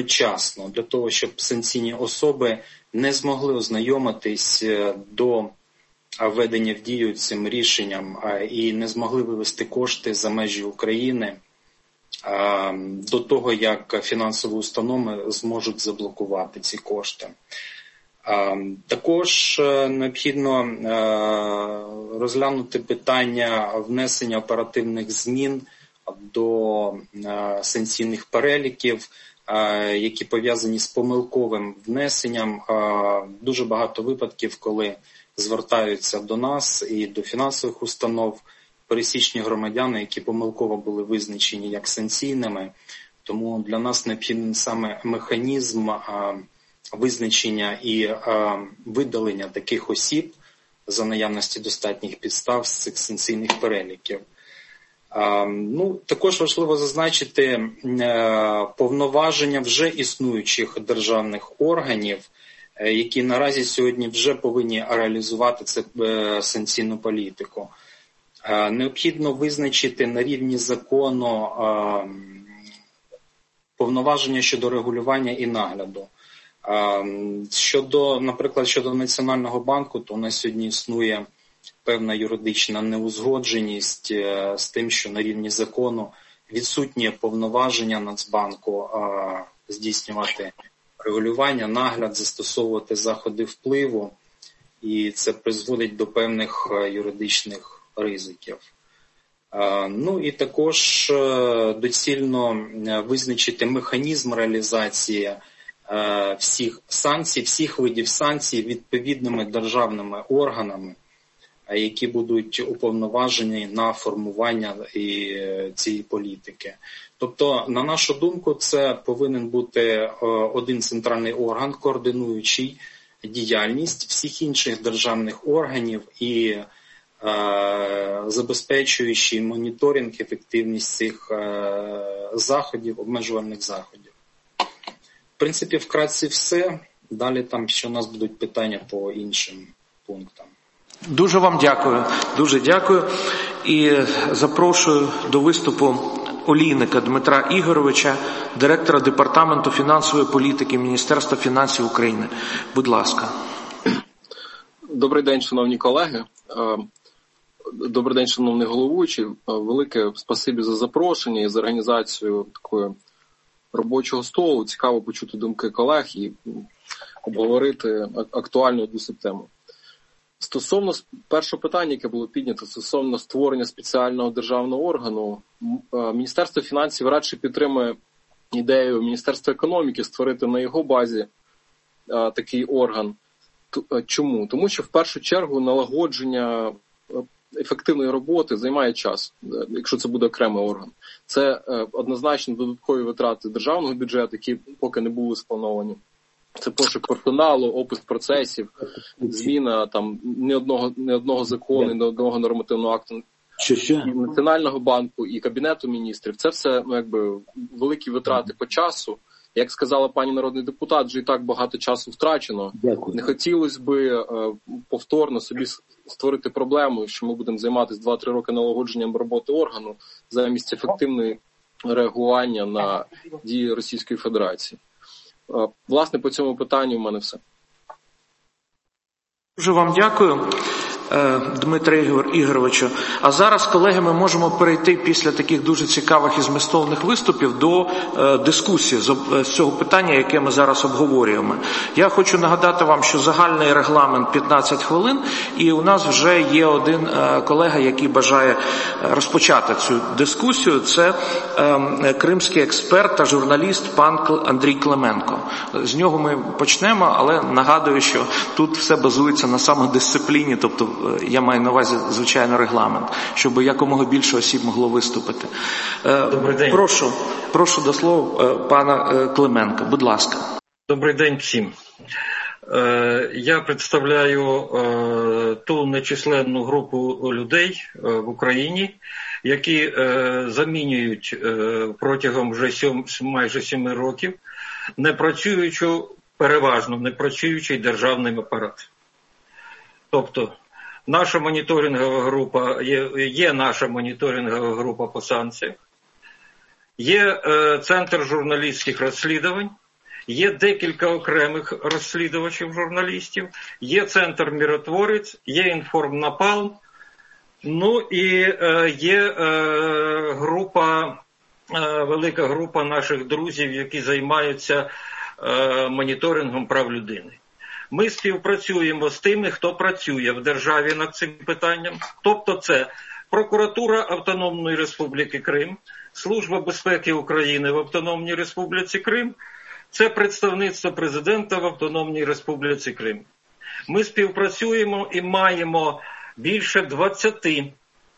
одночасно, для того, щоб санкційні особи не змогли ознайомитись до введення в дію цим рішенням і не змогли вивести кошти за межі України до того, як фінансові установи зможуть заблокувати ці кошти. Також необхідно розглянути питання внесення оперативних змін до санкційних переліків, які пов'язані з помилковим внесенням. Дуже багато випадків, коли звертаються до нас і до фінансових установ пересічні громадяни, які помилково були визначені як санкційними. Тому для нас необхідний саме механізм визначення і видалення таких осіб за наявності достатніх підстав з цих санкційних переліків. Ну, також важливо зазначити повноваження вже існуючих державних органів, які наразі сьогодні вже повинні реалізувати цю санкційну політику. Необхідно визначити на рівні закону повноваження щодо регулювання і нагляду. Щодо, наприклад, щодо Національного банку, то у нас сьогодні існує певна юридична неузгодженість з тим, що на рівні закону відсутнє повноваження Нацбанку здійснювати регулювання, нагляд, застосовувати заходи впливу, і це призводить до певних юридичних ризиків. Ну і також доцільно визначити механізм реалізації всіх санкцій, всіх видів санкцій відповідними державними органами, які будуть уповноважені на формування і цієї політики. Тобто, на нашу думку, це повинен бути один центральний орган, координуючий діяльність всіх інших державних органів і е, забезпечуючий моніторинг, ефективність цих е, заходів, обмежувальних заходів. В принципі, вкратце все. Далі там ще у нас будуть питання по іншим пунктам. Дуже вам дякую. Дуже дякую. І запрошую до виступу Олійника Дмитра Ігоровича, директора Департаменту фінансової політики Міністерства фінансів України. Будь ласка. Добрий день, шановні колеги. Добрий день, шановний головуючий. Велике спасибі за запрошення і за організацію такого робочого столу. Цікаво почути думки колег і обговорити актуальну одну тему. Стосовно першого питання, яке було піднято, стосовно створення спеціального державного органу, Міністерство фінансів радше підтримує ідею Міністерства економіки створити на його базі а, такий орган. Чому? Тому що в першу чергу налагодження ефективної роботи займає час, якщо це буде окремий орган. Це однозначно додаткові витрати державного бюджету, які поки не були сплановані. Це пошук персоналу, опис процесів, зміна там не одного, не одного закону, не одного нормативного акту і Національного банку, і Кабінету міністрів. Це все, ну, якби, великі витрати по часу. Як сказала пані народний депутат, вже і так багато часу втрачено. Дякую. Не хотілося би е, повторно собі створити проблему, що ми будемо займатися два-три роки налагодженням роботи органу замість ефективної реагування на дії Російської Федерації. Е, власне, по цьому питанню в мене все. Дуже вам дякую, Дмитре Ігоровичу. А зараз, колеги, ми можемо перейти після таких дуже цікавих і змістовних виступів до е, дискусії з, з цього питання, яке ми зараз обговорюємо. Я хочу нагадати вам, що загальний регламент п'ятнадцять хвилин, і у нас вже є один е, колега, який бажає розпочати цю дискусію. Це е, кримський експерт та журналіст пан Андрій Клименко. З нього ми почнемо, але нагадую, що тут все базується на самодисципліні, тобто я маю на увазі, звичайно, регламент, щоб якомога більше осіб могло виступити. Добрий день. Прошу, прошу до слова пана Клименка, будь ласка. Добрий день всім. Я представляю ту нечисленну групу людей в Україні, які замінюють протягом вже сім, майже семи років непрацюючу, переважно непрацюючий державний апарат. Тобто, наша моніторингова група, є, є наша моніторингова група по санкціях, є е, Центр журналістських розслідувань є декілька окремих розслідувачів, журналістів, є Центр Миротворець, є Інформнапалм, ну і е, є е, група, е, велика група наших друзів, які займаються е, моніторингом прав людини. Ми співпрацюємо з тими, хто працює в державі над цим питанням, тобто це Прокуратура Автономної Республіки Крим, Служба безпеки України в Автономній Республіці Крим, це представництво президента в Автономній Республіці Крим. Ми співпрацюємо і маємо більше двадцяти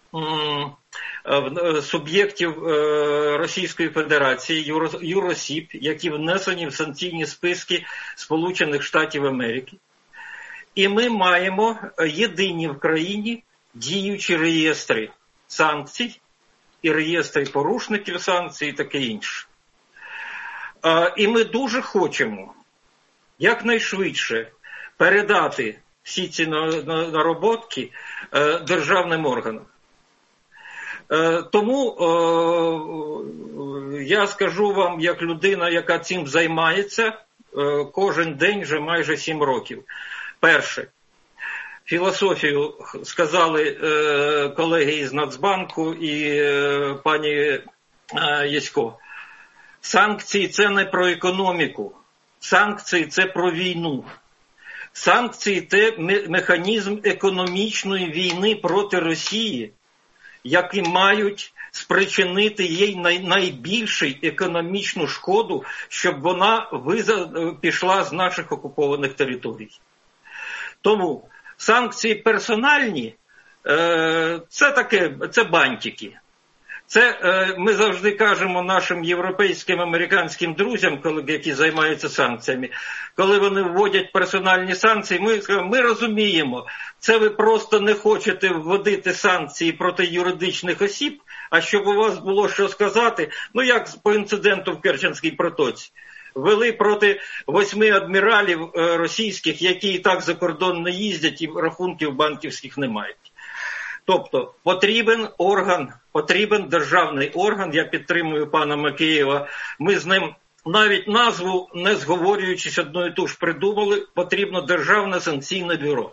суб'єктів Російської Федерації, юросіб, які внесені в санкційні списки Сполучених Штатів Америки. І ми маємо єдині в країні діючі реєстри санкцій і реєстри порушників санкцій і таке інше. І ми дуже хочемо якнайшвидше передати всі ці нароботки державним органам. Тому я скажу вам, як людина, яка цим займається, кожен день вже майже сім років. Перше, філософію сказали колеги із Нацбанку і пані Ясько. Санкції – це не про економіку. Санкції – це про війну. Санкції – це механізм економічної війни проти Росії, які мають спричинити їй найбільшу економічну шкоду, щоб вона пішла з наших окупованих територій. Тому санкції персональні – це таке, це бантики. Це ми завжди кажемо нашим європейським, американським друзям, які займаються санкціями, коли вони вводять персональні санкції, ми скажемо, ми розуміємо, це ви просто не хочете вводити санкції проти юридичних осіб, а щоб у вас було що сказати, ну як по інциденту в Керченській протоці. Ввели проти восьми адміралів російських, які і так за кордон не їздять і рахунків банківських не мають. Тобто потрібен орган, потрібен державний орган, я підтримую пана Макеєва, ми з ним навіть назву, не зговорюючись одну і ту ж придумали, потрібно Державне санкційне бюро.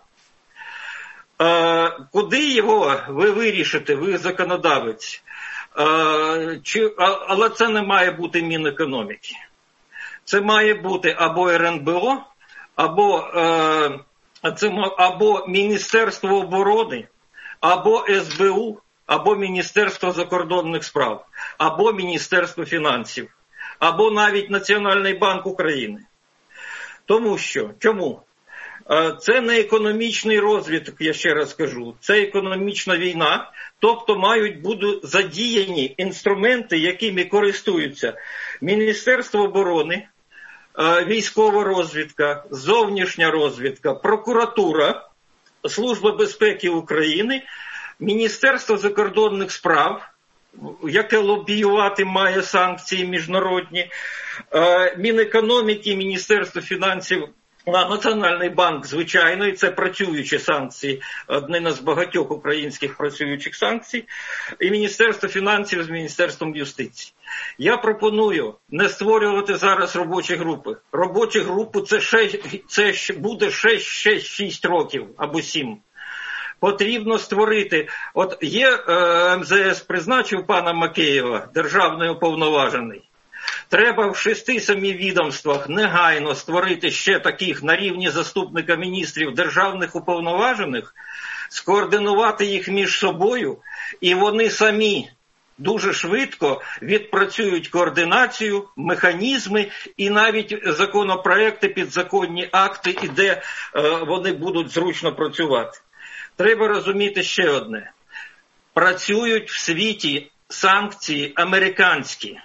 Е, куди його ви вирішите, ви законодавець, е, чи, а, але це не має бути Мінекономіки. Це має бути або ер ен бе о, або, е, це, або Міністерство оборони, або ес бе у, або Міністерство закордонних справ, або Міністерство фінансів, або навіть Національний банк України. Тому що, чому? Це не економічний розвиток, я ще раз кажу, це економічна війна, тобто мають бути задіяні інструменти, якими користуються Міністерство оборони, військова розвідка, зовнішня розвідка, прокуратура, Служба безпеки України, Міністерство закордонних справ, яке лобіювати має санкції міжнародні, Мінекономіки, Міністерство фінансів, Національний банк, звичайно, і це працюючі санкції, одне з багатьох українських працюючих санкцій, і Міністерство фінансів з Міністерством юстиції. Я пропоную не створювати зараз робочі групи. Робочі групи це, шесть, це буде шість років або сім. Потрібно створити, от є е, ем зе ес призначив пана Макеєва, державний уповноважений. Треба в шести-семи відомствах негайно створити ще таких на рівні заступника міністрів державних уповноважених, скоординувати їх між собою, і вони самі дуже швидко відпрацюють координацію, механізми і навіть законопроекти, підзаконні акти, і де е, вони будуть зручно працювати. Треба розуміти ще одне. Працюють в світі санкції американські.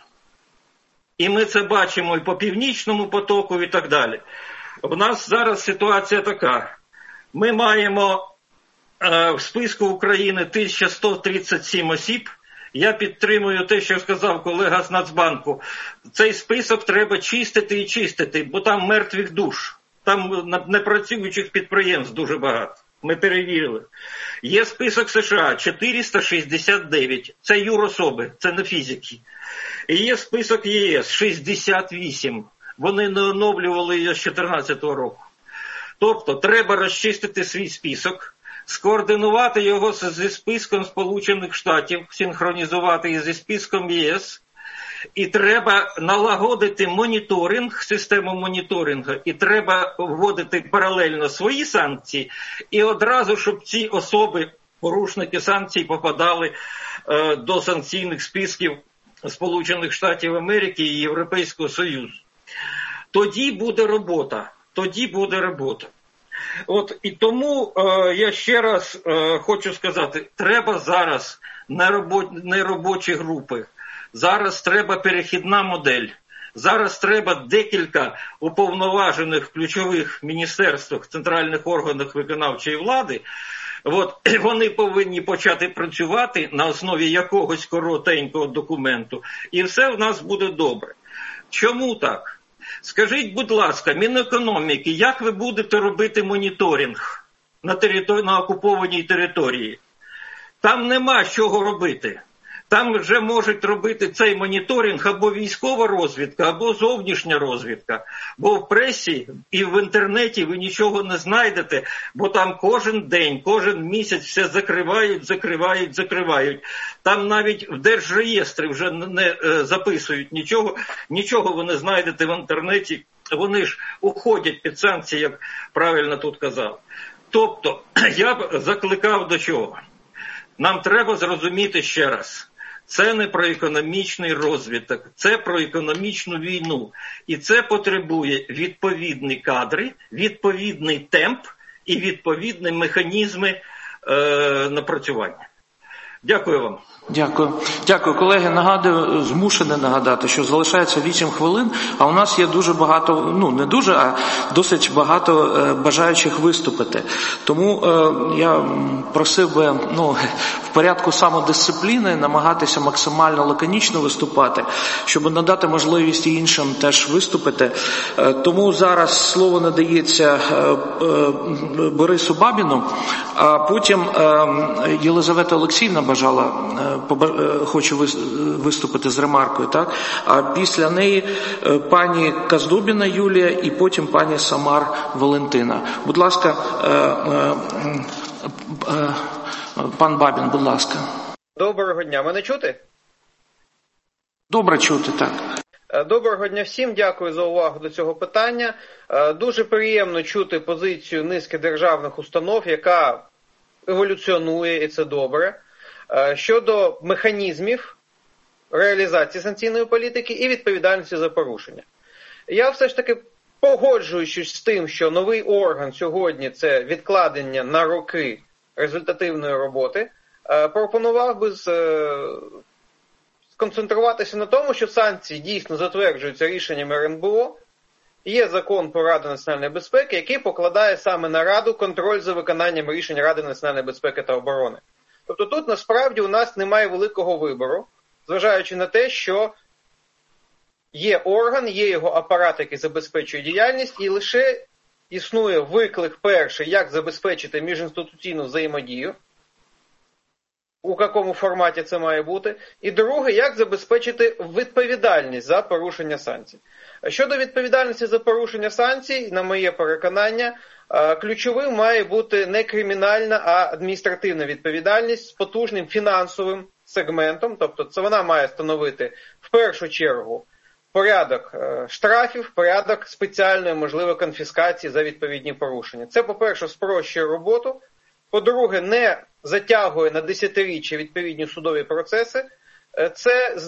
І ми це бачимо і по Північному потоку і так далі. У нас зараз ситуація така. Ми маємо е, в списку України тисяча сто тридцять сім осіб. Я підтримую те, що сказав колега з Нацбанку. Цей список треба чистити і чистити, бо там мертвих душ. Там непрацюючих підприємств дуже багато. Ми перевірили. Є список США чотириста шістдесят дев'ять. Це юрособи, це не фізики. І є список є ес шістдесят вісім. вони не оновлювали її з дві тисячі чотирнадцятого року. Тобто треба розчистити свій список, скоординувати його зі списком Сполучених Штатів, синхронізувати її зі списком ЄС, і треба налагодити моніторинг, систему моніторингу, і треба вводити паралельно свої санкції, і одразу, щоб ці особи, порушники санкцій, попадали е, до санкційних списків Сполучених Штатів Америки і Європейського Союзу. Тоді буде робота. Тоді буде робота. От, і тому е, я ще раз е, хочу сказати, треба зараз не, робо, не робочі групи, зараз треба перехідна модель, зараз треба декілька уповноважених в ключових міністерствах, центральних органах виконавчої влади. От, вони повинні почати працювати на основі якогось коротенького документу, і все в нас буде добре. Чому так? Скажіть, будь ласка, Мінекономіки, як ви будете робити моніторинг на, території, на окупованій території? Там нема чого робити. Там вже можуть робити цей моніторинг або військова розвідка, або зовнішня розвідка. Бо в пресі і в інтернеті ви нічого не знайдете, бо там кожен день, кожен місяць все закривають, закривають, закривають. Там навіть в Держреєстрі вже не записують нічого, нічого ви не знайдете в інтернеті. Вони ж уходять під санкції, як правильно тут казав. Тобто, я б закликав до чого? Нам треба зрозуміти ще раз. Це не про економічний розвиток, це про економічну війну. І це потребує відповідні кадри, відповідний темп і відповідні механізми е, напрацювання. Дякую вам. Дякую. Дякую, колеги. Нагадую, змушений нагадати, що залишається вісім хвилин, а у нас є дуже багато, ну не дуже, а досить багато е, бажаючих виступити. Тому е, я просив би, ну, в порядку самодисципліни намагатися максимально лаконічно виступати, щоб надати можливість і іншим теж виступити. Е, тому зараз слово надається е, е, Борису Бабіну, а потім е, Єлизавета Олексіївна бажала е, хочу виступити з ремаркою, так? А після неї пані Каздубіна Юлія і потім пані Самар Валентина. Будь ласка, пан Бабін, будь ласка. Доброго дня. Мене чути? Добре чути, так. Доброго дня всім, дякую за увагу до цього питання. Дуже приємно чути позицію низки державних установ, яка еволюціонує, і це добре. Щодо механізмів реалізації санкційної політики і відповідальності за порушення. Я все ж таки, погоджуючись з тим, що новий орган сьогодні – це відкладення на роки результативної роботи, пропонував би сконцентруватися на тому, що санкції дійсно затверджуються рішенням ер ен бе о. Є закон про Раду національної безпеки, який покладає саме на Раду контроль за виконанням рішень Ради національної безпеки та оборони. Тобто тут насправді у нас немає великого вибору, зважаючи на те, що є орган, є його апарат, який забезпечує діяльність, і лише існує виклик перший, як забезпечити міжінституційну взаємодію, у якому форматі це має бути, і друге, як забезпечити відповідальність за порушення санкцій. Щодо відповідальності за порушення санкцій, на моє переконання, ключовим має бути не кримінальна, а адміністративна відповідальність з потужним фінансовим сегментом, тобто це вона має становити в першу чергу порядок штрафів, порядок спеціальної, можливо, конфіскації за відповідні порушення. Це, по-перше, спрощує роботу, по-друге, не затягує на десятиріччя відповідні судові процеси, це